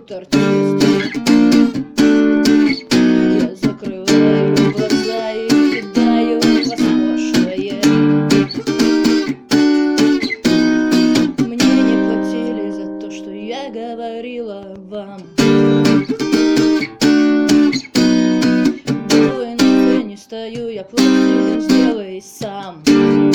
тут артист. Я закрываю глаза и кидаю вас прошлое. Мне не платили за то, что я говорила вам. Голой на сцене стою, я пластилин, сделай сам.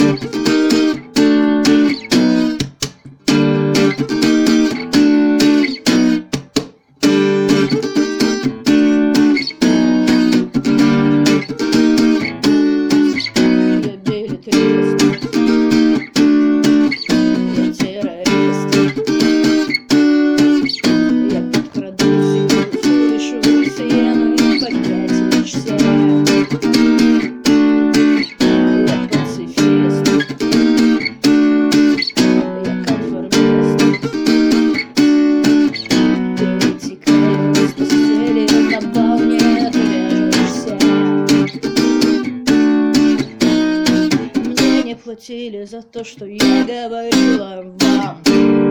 Платили за то, что я говорила вам.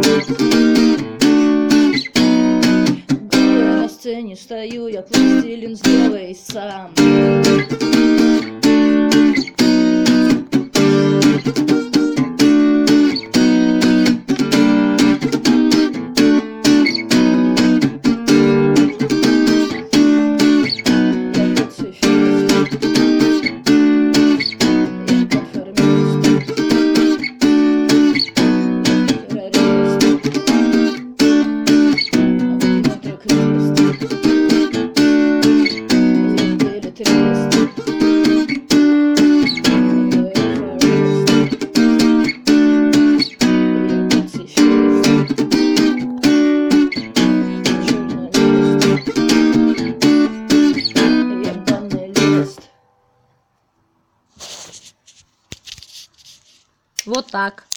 Голая на сцене стою, я пластилин, сделай сам. Вот так.